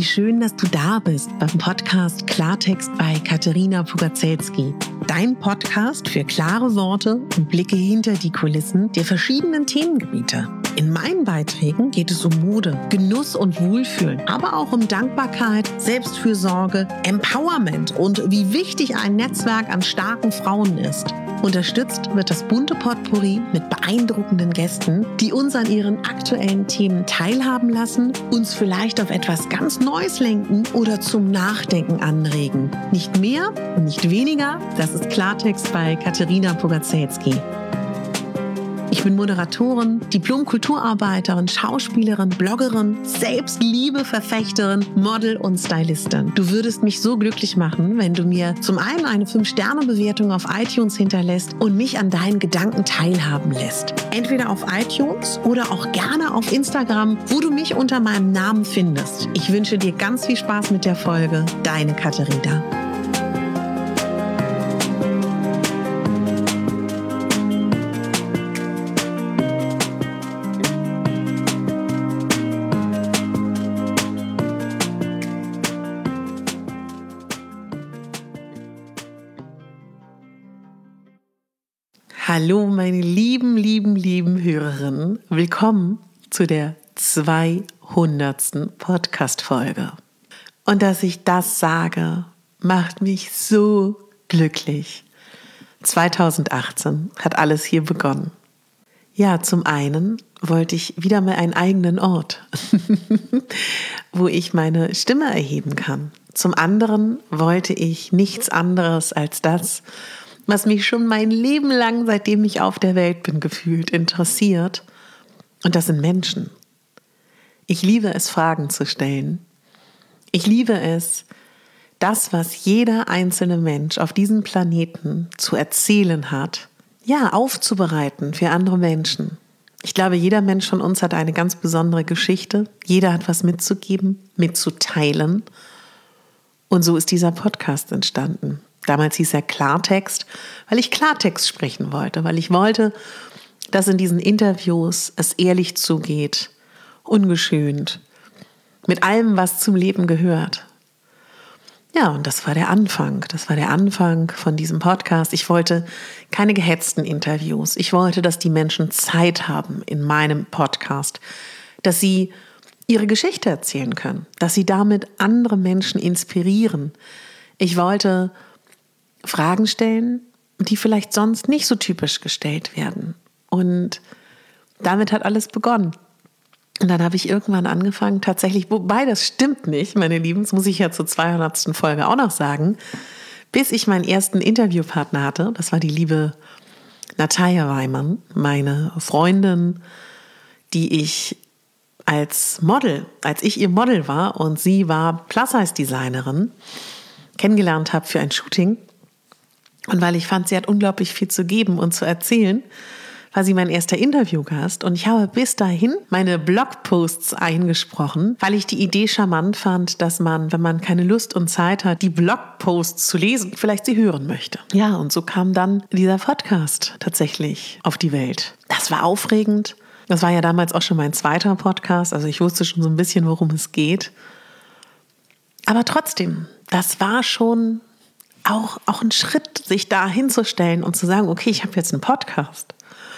Wie schön, dass du da bist beim Podcast Klartext bei Katerina Pugacelski. Dein Podcast für klare Worte und Blicke hinter die Kulissen der verschiedenen Themengebiete. In meinen Beiträgen geht es um Mode, Genuss und Wohlfühlen, aber auch um Dankbarkeit, Selbstfürsorge, Empowerment und wie wichtig ein Netzwerk an starken Frauen ist. Unterstützt wird das bunte Potpourri mit beeindruckenden Gästen, die uns an ihren aktuellen Themen teilhaben lassen, uns vielleicht auf etwas ganz Neues lenken oder zum Nachdenken anregen. Nicht mehr und nicht weniger, das ist Klartext bei Katerina Pugacelski. Ich bin Moderatorin, Diplom-Kulturarbeiterin, Schauspielerin, Bloggerin, Selbstliebe-Verfechterin, Model und Stylistin. Du würdest mich so glücklich machen, wenn du mir zum einen eine 5-Sterne-Bewertung auf iTunes hinterlässt und mich an deinen Gedanken teilhaben lässt. Entweder auf iTunes oder auch gerne auf Instagram, wo du mich unter meinem Namen findest. Ich wünsche dir ganz viel Spaß mit der Folge. Deine Katerina. Hallo meine lieben Hörerinnen, willkommen zu der 200. Podcast-Folge. Und dass ich das sage, macht mich so glücklich. 2018 hat alles hier begonnen. Ja, zum einen wollte ich wieder mal einen eigenen Ort, wo ich meine Stimme erheben kann. Zum anderen wollte ich nichts anderes als das, was mich schon mein Leben lang, seitdem ich auf der Welt bin, gefühlt interessiert. Und das sind Menschen. Ich liebe es, Fragen zu stellen. Ich liebe es, das, was jeder einzelne Mensch auf diesem Planeten zu erzählen hat, ja, aufzubereiten für andere Menschen. Ich glaube, jeder Mensch von uns hat eine ganz besondere Geschichte. Jeder hat was mitzugeben, mitzuteilen. Und so ist dieser Podcast entstanden. Damals hieß er Klartext, weil ich Klartext sprechen wollte, weil ich wollte, dass in diesen Interviews es ehrlich zugeht, ungeschönt, mit allem, was zum Leben gehört. Ja, und das war der Anfang. Das war der Anfang von diesem Podcast. Ich wollte keine gehetzten Interviews. Ich wollte, dass die Menschen Zeit haben in meinem Podcast, dass sie ihre Geschichte erzählen können, dass sie damit andere Menschen inspirieren. Ich wollte Fragen stellen, die vielleicht sonst nicht so typisch gestellt werden. Und damit hat alles begonnen. Und dann habe ich irgendwann angefangen, tatsächlich, wobei das stimmt nicht, meine Lieben, das muss ich ja zur 200. Folge auch noch sagen, bis ich meinen ersten Interviewpartner hatte, das war die liebe Natalia Weimann, meine Freundin, die ich als ich ihr Model war und sie war Plus-Size-Designerin, kennengelernt habe für ein Shooting. Und weil ich fand, sie hat unglaublich viel zu geben und zu erzählen, war sie mein erster Interviewgast. Und ich habe bis dahin meine Blogposts eingesprochen, weil ich die Idee charmant fand, dass man, wenn man keine Lust und Zeit hat, die Blogposts zu lesen, vielleicht sie hören möchte. Ja, und so kam dann dieser Podcast tatsächlich auf die Welt. Das war aufregend. Das war ja damals auch schon mein zweiter Podcast. Also ich wusste schon so ein bisschen, worum es geht. Aber trotzdem, das war schon auch ein Schritt, sich da hinzustellen und zu sagen, okay, ich habe jetzt einen Podcast.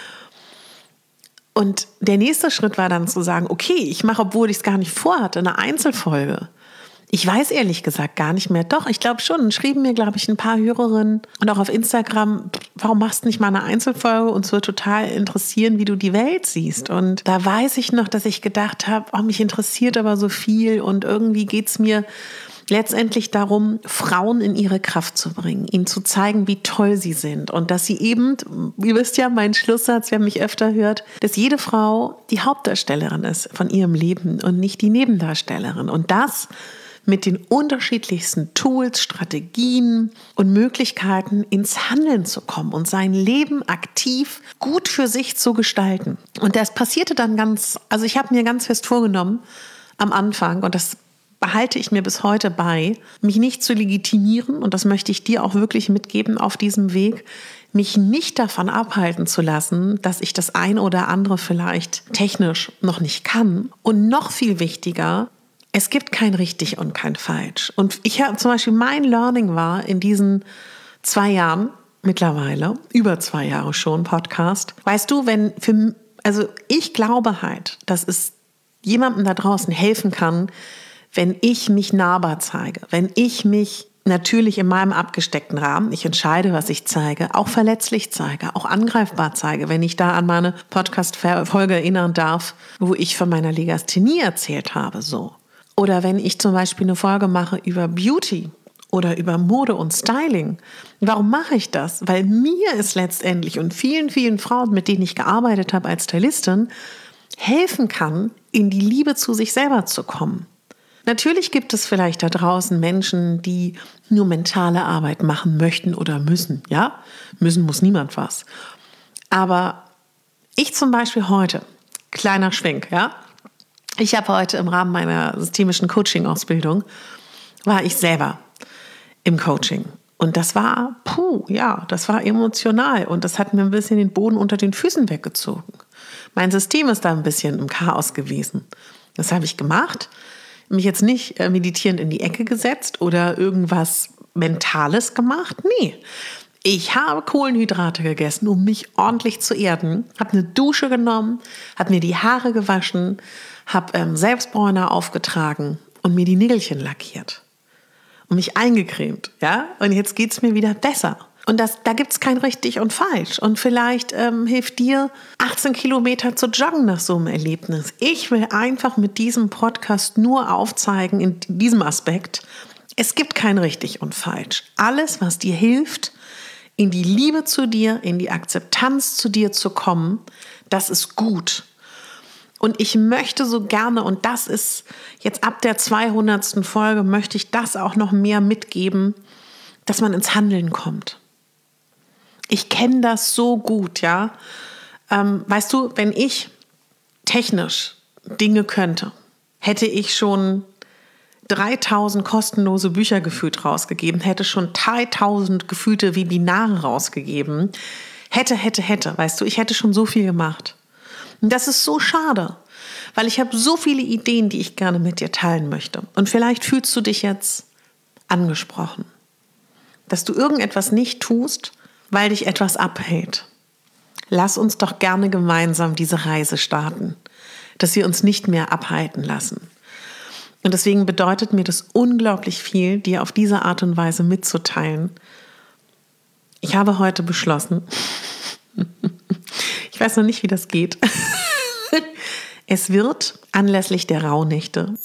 Und der nächste Schritt war dann zu sagen, okay, ich mache, obwohl ich es gar nicht vorhatte, eine Einzelfolge. Ich weiß ehrlich gesagt gar nicht mehr. Doch, ich glaube schon. Schrieben mir, glaube ich, ein paar Hörerinnen und auch auf Instagram, warum machst du nicht mal eine Einzelfolge? Uns wird total interessieren, wie du die Welt siehst. Und da weiß ich noch, dass ich gedacht habe, oh, mich interessiert aber so viel und irgendwie geht es mir letztendlich darum, Frauen in ihre Kraft zu bringen, ihnen zu zeigen, wie toll sie sind und dass sie eben, ihr wisst ja, mein Schlusssatz, wer mich öfter hört, dass jede Frau die Hauptdarstellerin ist von ihrem Leben und nicht die Nebendarstellerin. Und das mit den unterschiedlichsten Tools, Strategien und Möglichkeiten ins Handeln zu kommen und sein Leben aktiv gut für sich zu gestalten. Und das passierte dann also ich habe mir ganz fest vorgenommen am Anfang, und das behalte ich mir bis heute bei, mich nicht zu legitimieren, und das möchte ich dir auch wirklich mitgeben auf diesem Weg, mich nicht davon abhalten zu lassen, dass ich das ein oder andere vielleicht technisch noch nicht kann. Und noch viel wichtiger, es gibt kein richtig und kein falsch. Und ich habe zum Beispiel, mein Learning war in diesen 2 Jahren, mittlerweile, über 2 Jahre schon Podcast. Weißt du, ich glaube halt, dass es jemandem da draußen helfen kann, wenn ich mich nahbar zeige, wenn ich mich natürlich in meinem abgesteckten Rahmen, ich entscheide, was ich zeige, auch verletzlich zeige, auch angreifbar zeige, wenn ich da an meine Podcast-Folge erinnern darf, wo ich von meiner Legasthenie erzählt habe, so. Oder wenn ich zum Beispiel eine Folge mache über Beauty oder über Mode und Styling. Warum mache ich das? Weil mir es letztendlich und vielen, vielen Frauen, mit denen ich gearbeitet habe als Stylistin, helfen kann, in die Liebe zu sich selber zu kommen. Natürlich gibt es vielleicht da draußen Menschen, die nur mentale Arbeit machen möchten oder müssen. Ja, müssen muss niemand was. Aber ich zum Beispiel heute, kleiner Schwenk, ja. Ich habe heute im Rahmen meiner systemischen Coaching-Ausbildung, war ich selber im Coaching. Und das war, das war emotional. Und das hat mir ein bisschen den Boden unter den Füßen weggezogen. Mein System ist da ein bisschen im Chaos gewesen. Das habe ich gemacht. Mich jetzt nicht meditierend in die Ecke gesetzt oder irgendwas Mentales gemacht. Nee, ich habe Kohlenhydrate gegessen, um mich ordentlich zu erden. Habe eine Dusche genommen, habe mir die Haare gewaschen, habe Selbstbräuner aufgetragen und mir die Nägelchen lackiert. Und mich eingecremt. Ja? Und jetzt geht es mir wieder besser. Und da gibt es kein richtig und falsch. Und vielleicht hilft dir 18 Kilometer zu joggen nach so einem Erlebnis. Ich will einfach mit diesem Podcast nur aufzeigen, in diesem Aspekt, es gibt kein richtig und falsch. Alles, was dir hilft, in die Liebe zu dir, in die Akzeptanz zu dir zu kommen, das ist gut. Und ich möchte so gerne, und das ist jetzt ab der 200. Folge, möchte ich das auch noch mehr mitgeben, dass man ins Handeln kommt. Ich kenne das so gut, ja. Weißt du, wenn ich technisch Dinge könnte, hätte ich schon 3000 kostenlose Bücher gefühlt rausgegeben, hätte schon 3000 gefühlte Webinare rausgegeben. Hätte, weißt du, ich hätte schon so viel gemacht. Und das ist so schade, weil ich habe so viele Ideen, die ich gerne mit dir teilen möchte. Und vielleicht fühlst du dich jetzt angesprochen, dass du irgendetwas nicht tust, weil dich etwas abhält. Lass uns doch gerne gemeinsam diese Reise starten, dass wir uns nicht mehr abhalten lassen. Und deswegen bedeutet mir das unglaublich viel, dir auf diese Art und Weise mitzuteilen. Ich habe heute beschlossen, ich weiß noch nicht, wie das geht, es wird anlässlich der Rauhnächte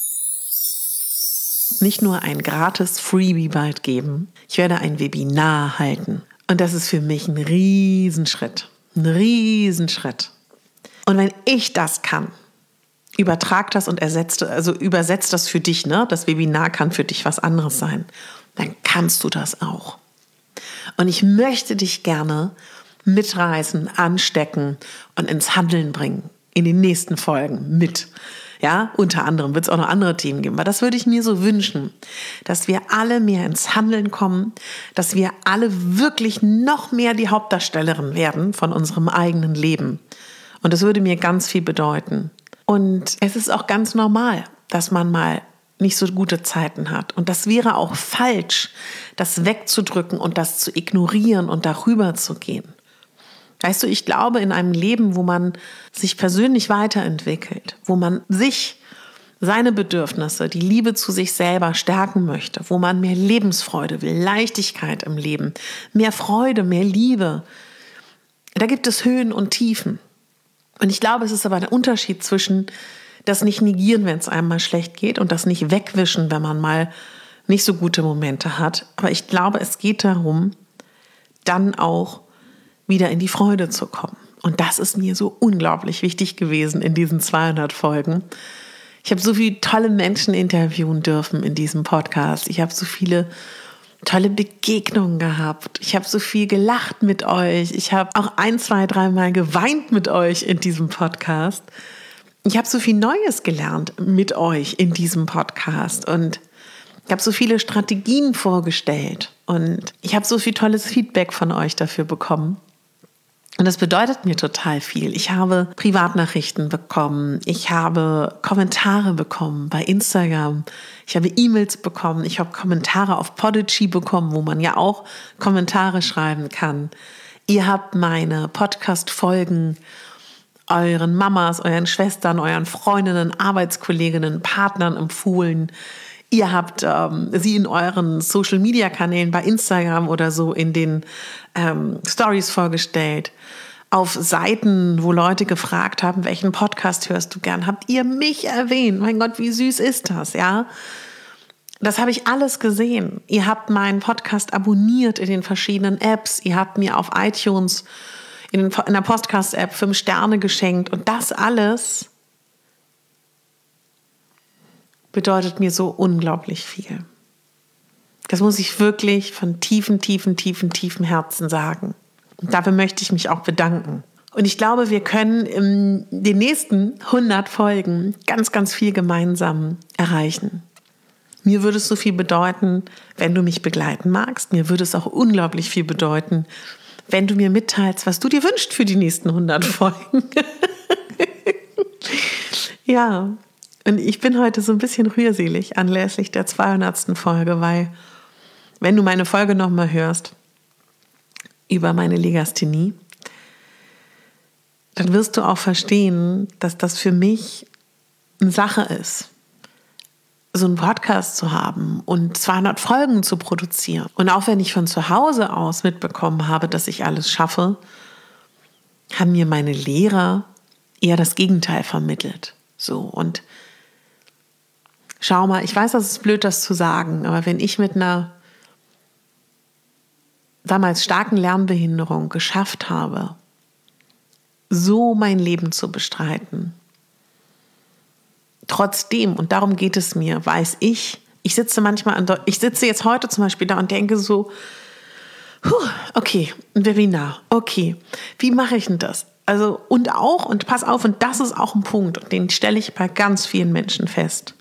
nicht nur ein gratis Freebie bald geben, ich werde ein Webinar halten. Und das ist für mich ein Riesenschritt. Ein Riesenschritt. Und wenn ich das kann, übertrag das und übersetzt das für dich, ne? Das Webinar kann für dich was anderes sein. Dann kannst du das auch. Und ich möchte dich gerne mitreißen, anstecken und ins Handeln bringen. In den nächsten Folgen mit. Ja, unter anderem wird es auch noch andere Themen geben. Aber das würde ich mir so wünschen, dass wir alle mehr ins Handeln kommen, dass wir alle wirklich noch mehr die Hauptdarstellerin werden von unserem eigenen Leben. Und das würde mir ganz viel bedeuten. Und es ist auch ganz normal, dass man mal nicht so gute Zeiten hat. Und das wäre auch falsch, das wegzudrücken und das zu ignorieren und darüber zu gehen. Weißt du, ich glaube, in einem Leben, wo man sich persönlich weiterentwickelt, wo man seine Bedürfnisse, die Liebe zu sich selber stärken möchte, wo man mehr Lebensfreude will, Leichtigkeit im Leben, mehr Freude, mehr Liebe, da gibt es Höhen und Tiefen. Und ich glaube, es ist aber ein Unterschied zwischen das nicht negieren, wenn es einem mal schlecht geht, und das nicht wegwischen, wenn man mal nicht so gute Momente hat. Aber ich glaube, es geht darum, dann auch wieder in die Freude zu kommen. Und das ist mir so unglaublich wichtig gewesen in diesen 200 Folgen. Ich habe so viele tolle Menschen interviewen dürfen in diesem Podcast. Ich habe so viele tolle Begegnungen gehabt. Ich habe so viel gelacht mit euch. Ich habe auch 1, 2, 3 Mal geweint mit euch in diesem Podcast. Ich habe so viel Neues gelernt mit euch in diesem Podcast. Und ich habe so viele Strategien vorgestellt. Und ich habe so viel tolles Feedback von euch dafür bekommen. Und das bedeutet mir total viel. Ich habe Privatnachrichten bekommen, ich habe Kommentare bekommen bei Instagram, ich habe E-Mails bekommen, ich habe Kommentare auf Podigy bekommen, wo man ja auch Kommentare schreiben kann. Ihr habt meine Podcast-Folgen euren Mamas, euren Schwestern, euren Freundinnen, Arbeitskolleginnen, Partnern empfohlen. Ihr habt sie in euren Social-Media-Kanälen bei Instagram oder so in den Stories vorgestellt. Auf Seiten, wo Leute gefragt haben, welchen Podcast hörst du gern, habt ihr mich erwähnt. Mein Gott, wie süß ist das, ja? Das habe ich alles gesehen. Ihr habt meinen Podcast abonniert in den verschiedenen Apps. Ihr habt mir auf iTunes in der Podcast-App 5 Sterne geschenkt. Und das alles bedeutet mir so unglaublich viel. Das muss ich wirklich von tiefem Herzen sagen. Und dafür möchte ich mich auch bedanken. Und ich glaube, wir können in den nächsten 100 Folgen ganz, ganz viel gemeinsam erreichen. Mir würde es so viel bedeuten, wenn du mich begleiten magst. Mir würde es auch unglaublich viel bedeuten, wenn du mir mitteilst, was du dir wünschst für die nächsten 100 Folgen. Ja, und ich bin heute so ein bisschen rührselig anlässlich der 200. Folge, weil wenn du meine Folge nochmal hörst über meine Legasthenie, dann wirst du auch verstehen, dass das für mich eine Sache ist, so einen Podcast zu haben und 200 Folgen zu produzieren. Und auch wenn ich von zu Hause aus mitbekommen habe, dass ich alles schaffe, haben mir meine Lehrer eher das Gegenteil vermittelt. So, und schau mal, ich weiß, das ist blöd, das zu sagen, aber wenn ich mit einer damals starken Lernbehinderung geschafft habe, so mein Leben zu bestreiten, trotzdem, und darum geht es mir, weiß ich sitze jetzt heute zum Beispiel da und denke so, okay, Verena, okay, wie mache ich denn das? Also, und pass auf, und das ist auch ein Punkt, und den stelle ich bei ganz vielen Menschen fest.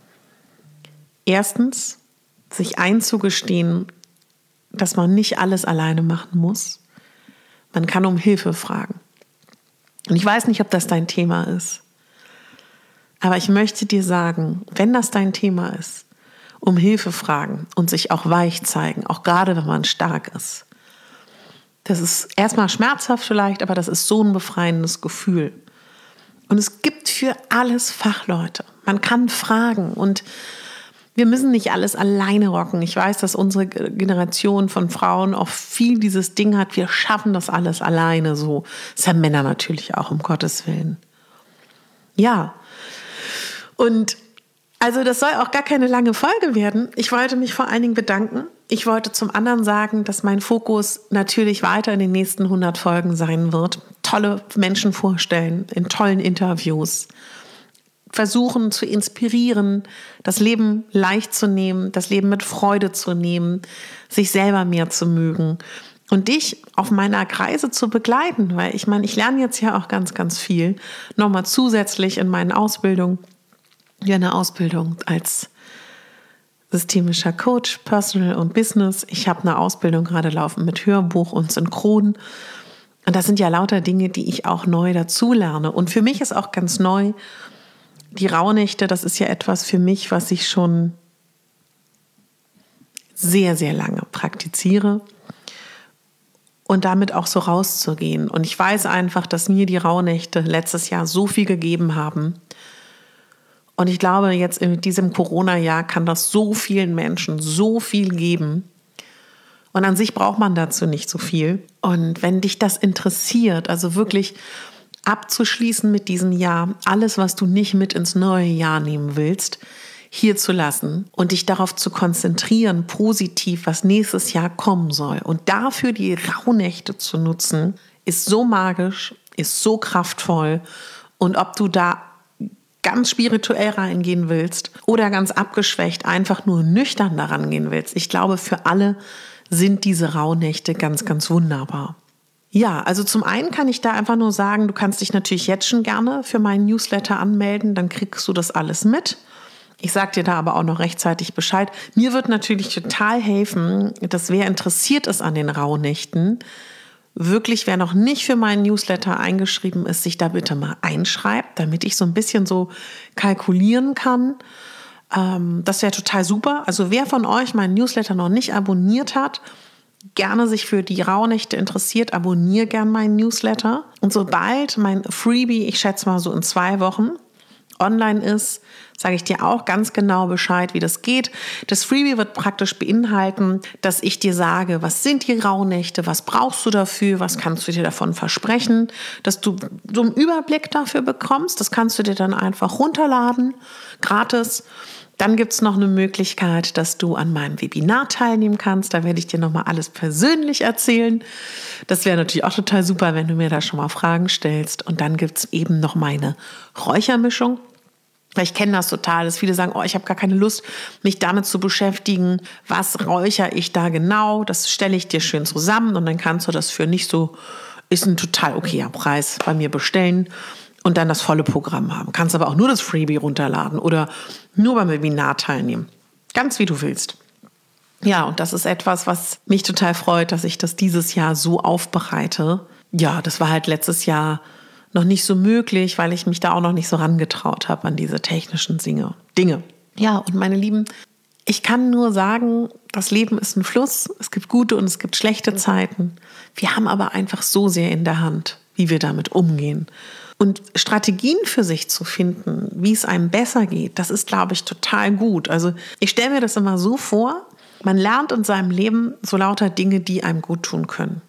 Erstens, sich einzugestehen, dass man nicht alles alleine machen muss. Man kann um Hilfe fragen. Und ich weiß nicht, ob das dein Thema ist. Aber ich möchte dir sagen, wenn das dein Thema ist, um Hilfe fragen und sich auch weich zeigen, auch gerade wenn man stark ist. Das ist erstmal schmerzhaft vielleicht, aber das ist so ein befreiendes Gefühl. Und es gibt für alles Fachleute. Man kann fragen und wir müssen nicht alles alleine rocken. Ich weiß, dass unsere Generation von Frauen auch viel dieses Ding hat, wir schaffen das alles alleine so. Das haben Männer natürlich auch, um Gottes Willen. Ja, und also das soll auch gar keine lange Folge werden. Ich wollte mich vor allen Dingen bedanken. Ich wollte zum anderen sagen, dass mein Fokus natürlich weiter in den nächsten 100 Folgen sein wird. Tolle Menschen vorstellen, in tollen Interviews. Versuchen zu inspirieren, das Leben leicht zu nehmen, das Leben mit Freude zu nehmen, sich selber mehr zu mögen und dich auf meiner Reise zu begleiten, weil ich meine, ich lerne jetzt ja auch ganz, ganz viel, nochmal zusätzlich in meinen Ausbildungen, ja eine Ausbildung als systemischer Coach, Personal und Business. Ich habe eine Ausbildung gerade laufen mit Hörbuch und Synchron. Und das sind ja lauter Dinge, die ich auch neu dazu lerne. Und für mich ist auch ganz neu, die Rauhnächte, das ist ja etwas für mich, was ich schon sehr, sehr lange praktiziere und damit auch so rauszugehen. Und ich weiß einfach, dass mir die Rauhnächte letztes Jahr so viel gegeben haben. Und ich glaube, jetzt in diesem Corona-Jahr kann das so vielen Menschen so viel geben. Und an sich braucht man dazu nicht so viel. Und wenn dich das interessiert, also wirklich abzuschließen mit diesem Jahr, alles, was du nicht mit ins neue Jahr nehmen willst, hier zu lassen und dich darauf zu konzentrieren, positiv, was nächstes Jahr kommen soll. Und dafür die Rauhnächte zu nutzen, ist so magisch, ist so kraftvoll. Und ob du da ganz spirituell reingehen willst oder ganz abgeschwächt, einfach nur nüchtern daran gehen willst, ich glaube, für alle sind diese Rauhnächte ganz, ganz wunderbar. Ja, also zum einen kann ich da einfach nur sagen, du kannst dich natürlich jetzt schon gerne für meinen Newsletter anmelden, dann kriegst du das alles mit. Ich sage dir da aber auch noch rechtzeitig Bescheid. Mir wird natürlich total helfen, dass wer interessiert ist an den Rauhnächten, wirklich, wer noch nicht für meinen Newsletter eingeschrieben ist, sich da bitte mal einschreibt, damit ich so ein bisschen so kalkulieren kann. Das wäre total super. Also wer von euch meinen Newsletter noch nicht abonniert hat, gerne sich für die Rauhnächte interessiert, abonniere gern meinen Newsletter. Und sobald mein Freebie, ich schätze mal so in 2 Wochen, online ist, sage ich dir auch ganz genau Bescheid, wie das geht. Das Freebie wird praktisch beinhalten, dass ich dir sage, was sind die Rauhnächte, was brauchst du dafür, was kannst du dir davon versprechen, dass du so einen Überblick dafür bekommst. Das kannst du dir dann einfach runterladen, gratis. Dann gibt es noch eine Möglichkeit, dass du an meinem Webinar teilnehmen kannst. Da werde ich dir nochmal alles persönlich erzählen. Das wäre natürlich auch total super, wenn du mir da schon mal Fragen stellst. Und dann gibt es eben noch meine Räuchermischung. Ich kenne das total, dass viele sagen, ich habe gar keine Lust, mich damit zu beschäftigen. Was räuchere ich da genau? Das stelle ich dir schön zusammen und dann kannst du das für nicht so, ist ein total okayer Preis bei mir bestellen und dann das volle Programm haben. Kannst aber auch nur das Freebie runterladen oder nur beim Webinar teilnehmen. Ganz wie du willst. Ja, und das ist etwas, was mich total freut, dass ich das dieses Jahr so aufbereite. Ja, das war halt letztes Jahr noch nicht so möglich, weil ich mich da auch noch nicht so rangetraut habe an diese technischen Dinge. Ja, und meine Lieben, ich kann nur sagen, das Leben ist ein Fluss. Es gibt gute und es gibt schlechte Zeiten. Wir haben aber einfach so sehr in der Hand, wie wir damit umgehen. Und Strategien für sich zu finden, wie es einem besser geht, das ist, glaube ich, total gut. Also ich stelle mir das immer so vor, man lernt in seinem Leben so lauter Dinge, die einem gut tun können.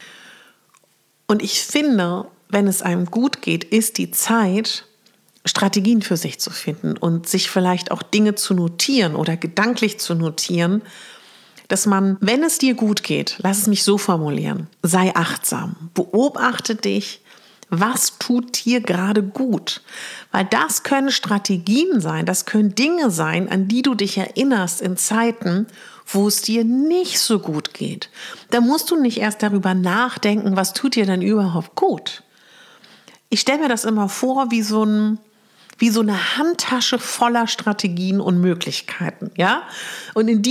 Und ich finde, wenn es einem gut geht, ist die Zeit, Strategien für sich zu finden und sich vielleicht auch Dinge zu notieren oder gedanklich zu notieren, dass man, wenn es dir gut geht, lass es mich so formulieren, sei achtsam, beobachte dich, was tut dir gerade gut? Weil das können Strategien sein, das können Dinge sein, an die du dich erinnerst in Zeiten, wo es dir nicht so gut geht. Da musst du nicht erst darüber nachdenken, was tut dir denn überhaupt gut? Ich stelle mir das immer vor wie so eine Handtasche voller Strategien und Möglichkeiten, ja? Und in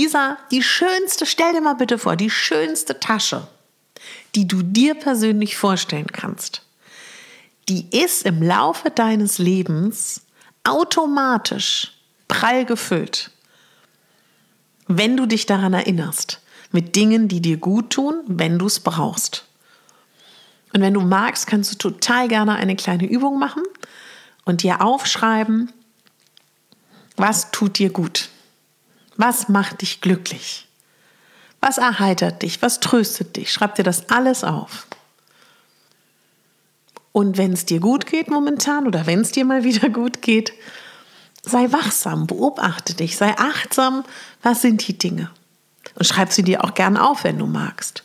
stell dir mal bitte vor, die schönste Tasche, die du dir persönlich vorstellen kannst, die ist im Laufe deines Lebens automatisch prall gefüllt, wenn du dich daran erinnerst, mit Dingen, die dir gut tun, wenn du es brauchst. Und wenn du magst, kannst du total gerne eine kleine Übung machen und dir aufschreiben, was tut dir gut? Was macht dich glücklich? Was erheitert dich? Was tröstet dich? Schreib dir das alles auf. Und wenn es dir gut geht momentan oder wenn es dir mal wieder gut geht, sei wachsam, beobachte dich, sei achtsam, was sind die Dinge? Und schreib sie dir auch gern auf, wenn du magst.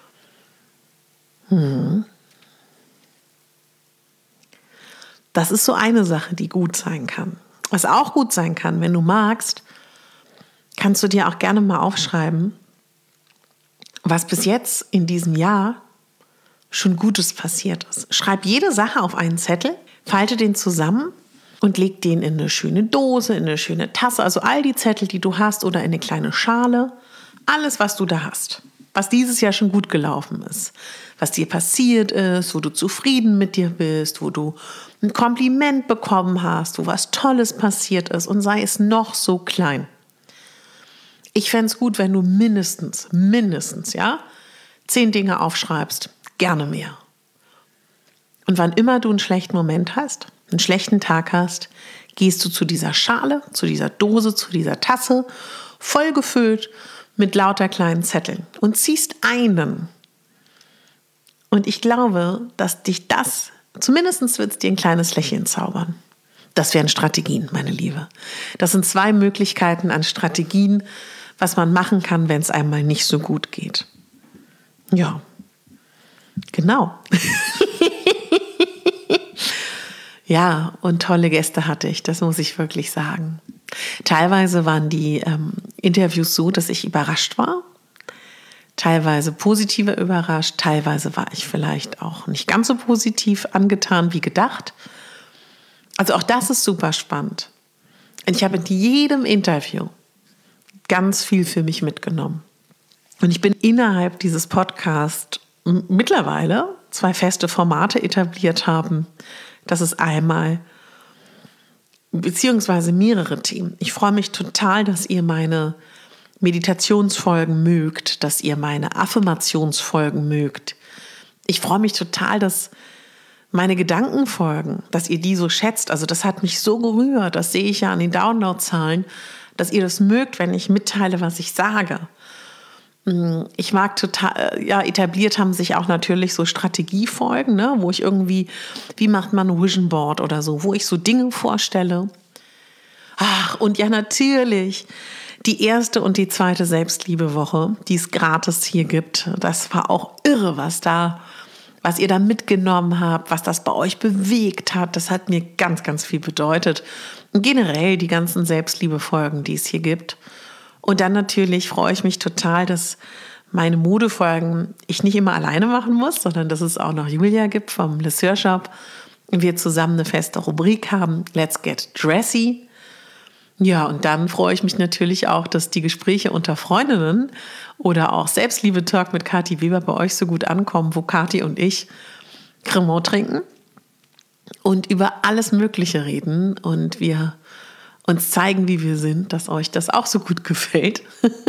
Das ist so eine Sache, die gut sein kann. Was auch gut sein kann, wenn du magst, kannst du dir auch gerne mal aufschreiben, was bis jetzt in diesem Jahr schon Gutes passiert ist. Schreib jede Sache auf einen Zettel, falte den zusammen und leg den in eine schöne Dose, in eine schöne Tasse, also all die Zettel, die du hast oder in eine kleine Schale, alles, was du da hast, was dieses Jahr schon gut gelaufen ist, was dir passiert ist, wo du zufrieden mit dir bist, wo du ein Kompliment bekommen hast, wo was Tolles passiert ist und sei es noch so klein. Ich fände es gut, wenn du mindestens, 10 Dinge aufschreibst, gerne mehr. Und wann immer du einen schlechten Moment hast, einen schlechten Tag hast, gehst du zu dieser Schale, zu dieser Dose, zu dieser Tasse, voll gefüllt mit lauter kleinen Zetteln und ziehst einen. Und ich glaube, dass dich das, zumindest wird es dir ein kleines Lächeln zaubern. Das wären Strategien, meine Liebe. Das sind 2 Möglichkeiten an Strategien, was man machen kann, wenn es einem mal nicht so gut geht. Ja, genau. Ja, und tolle Gäste hatte ich, das muss ich wirklich sagen. Teilweise waren die Interviews so, dass ich überrascht war. Teilweise positiver überrascht, teilweise war ich vielleicht auch nicht ganz so positiv angetan wie gedacht. Also auch das ist super spannend. Und ich habe in jedem Interview ganz viel für mich mitgenommen. Und ich bin innerhalb dieses Podcasts mittlerweile 2 feste Formate etabliert haben. Das ist einmal, beziehungsweise mehrere Themen. Ich freue mich total, dass ihr meine Meditationsfolgen mögt, dass ihr meine Affirmationsfolgen mögt. Ich freue mich total, dass meine Gedankenfolgen, dass ihr die so schätzt. Also das hat mich so gerührt, das sehe ich ja an den Downloadzahlen, dass ihr das mögt, wenn ich mitteile, was ich sage. Ich mag total, ja, etabliert haben sich auch natürlich so Strategiefolgen, ne, wo ich irgendwie, wie macht man ein Vision Board oder so, wo ich so Dinge vorstelle. Ach, und ja, natürlich die 1. und die 2. Selbstliebewoche, die es gratis hier gibt. Das war auch irre, was ihr da mitgenommen habt, was das bei euch bewegt hat. Das hat mir ganz, ganz viel bedeutet. Und generell die ganzen Selbstliebefolgen, die es hier gibt. Und dann natürlich freue ich mich total, dass meine Modefolgen ich nicht immer alleine machen muss, sondern dass es auch noch Julia gibt vom Le Sur Shop. Und wir zusammen eine feste Rubrik haben, Let's Get Dressy. Ja, und dann freue ich mich natürlich auch, dass die Gespräche unter Freundinnen oder auch Selbstliebe-Talk mit Kathi Weber bei euch so gut ankommen, wo Kathi und ich Cremant trinken und über alles Mögliche reden und wir uns zeigen, wie wir sind, dass euch das auch so gut gefällt.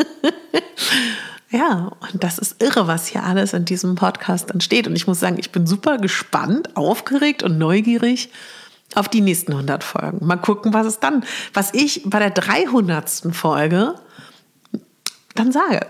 Ja, und das ist irre, was hier alles in diesem Podcast entsteht. Und ich muss sagen, ich bin super gespannt, aufgeregt und neugierig auf die nächsten 100 Folgen. Mal gucken, was ich bei der 300. Folge dann sage.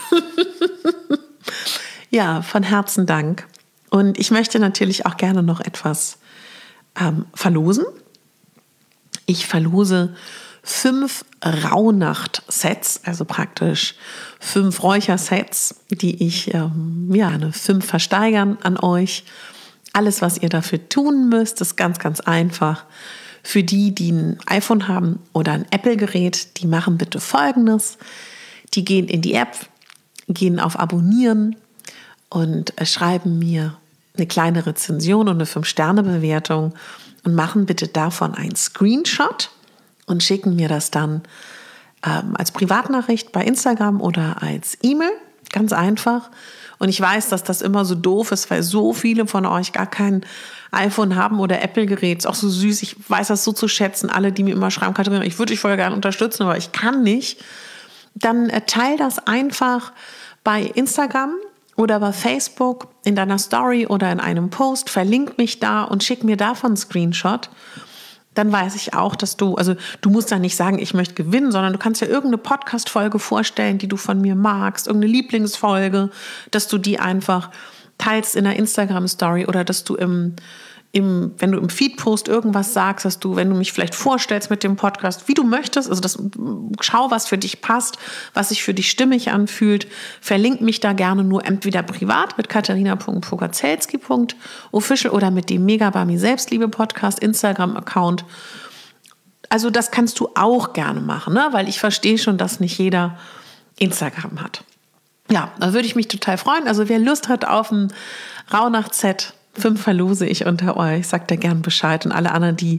Ja, von Herzen Dank. Und ich möchte natürlich auch gerne noch etwas verlosen. Ich verlose 5 Rauhnacht-Sets, also praktisch 5 Räuchersets, die ich 5 versteigern an euch. Alles, was ihr dafür tun müsst, ist ganz, ganz einfach. Für die ein iPhone haben oder ein Apple-Gerät, die machen bitte Folgendes. Die gehen in die App, gehen auf Abonnieren und schreiben mir eine kleine Rezension und eine 5-Sterne-Bewertung und machen bitte davon einen Screenshot und schicken mir das dann als Privatnachricht bei Instagram oder als E-Mail. Ganz einfach. Und ich weiß, dass das immer so doof ist, weil so viele von euch gar kein iPhone haben oder Apple-Gerät. Ist auch so süß. Ich weiß das so zu schätzen. Alle, die mir immer schreiben, Katharina, ich würde dich voll gerne unterstützen, aber ich kann nicht. Dann teil das einfach bei Instagram oder bei Facebook in deiner Story oder in einem Post. Verlink mich da und schick mir davon einen Screenshot. Dann weiß ich auch, dass du musst da nicht sagen, ich möchte gewinnen, sondern du kannst ja irgendeine Podcast-Folge vorstellen, die du von mir magst, irgendeine Lieblingsfolge, dass du die einfach teilst in der Instagram-Story oder dass du wenn du im Feed-Post irgendwas sagst, dass du, wenn du mich vielleicht vorstellst mit dem Podcast, wie du möchtest, schau, was für dich passt, was sich für dich stimmig anfühlt, verlink mich da gerne nur entweder privat mit katharina.pogacelski.official oder mit dem Megabami Selbstliebe-Podcast Instagram-Account. Also das kannst du auch gerne machen, ne? Weil ich verstehe schon, dass nicht jeder Instagram hat. Ja, da würde ich mich total freuen. Also wer Lust hat auf ein Rauhnacht-Set, 5 verlose ich unter euch. Sagt da gern Bescheid. Und alle anderen, die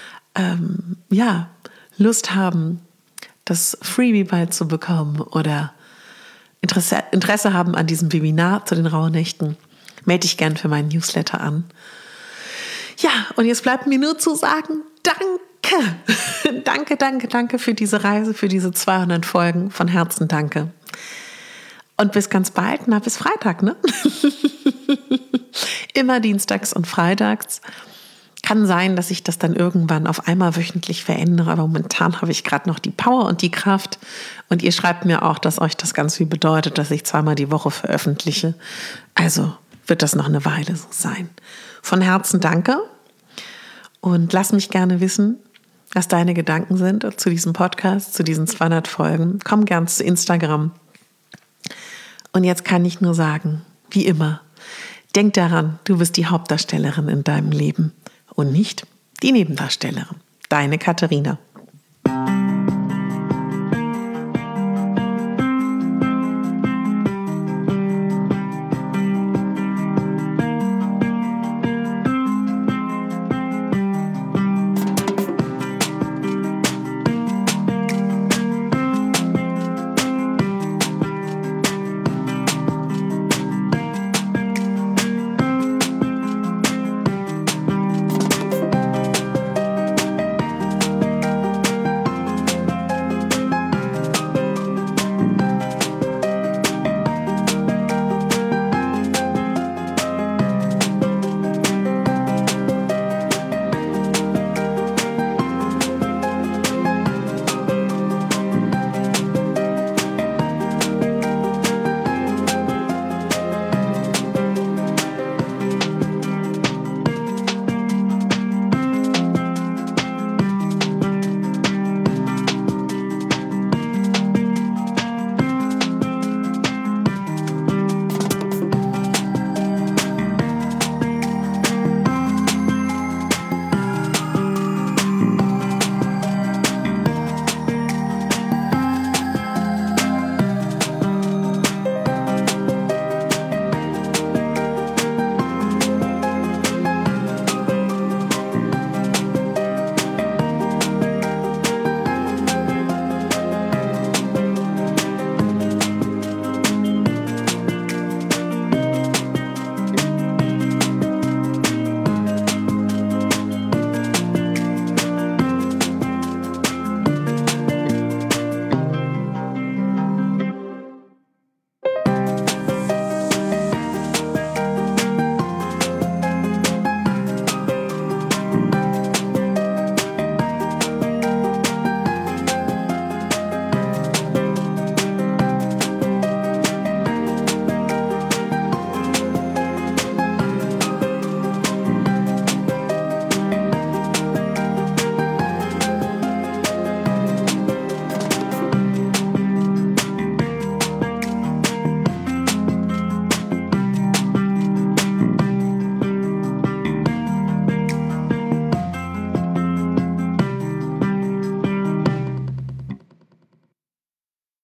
Lust haben, das Freebie bald zu bekommen oder Interesse haben an diesem Webinar zu den Rauhnächten, melde dich gern für meinen Newsletter an. Ja, und jetzt bleibt mir nur zu sagen, danke für diese Reise, für diese 200 Folgen. Von Herzen danke. Und bis ganz bald, bis Freitag, ne? Immer dienstags und freitags. Kann sein, dass ich das dann irgendwann auf einmal wöchentlich verändere, aber momentan habe ich gerade noch die Power und die Kraft. Und ihr schreibt mir auch, dass euch das ganz viel bedeutet, dass ich 2-mal die Woche veröffentliche. Also wird das noch eine Weile so sein. Von Herzen danke und lass mich gerne wissen, was deine Gedanken sind zu diesem Podcast, zu diesen 200 Folgen. Komm gern zu Instagram. Und jetzt kann ich nur sagen, wie immer, denk daran, du bist die Hauptdarstellerin in deinem Leben und nicht die Nebendarstellerin. Deine Katharina.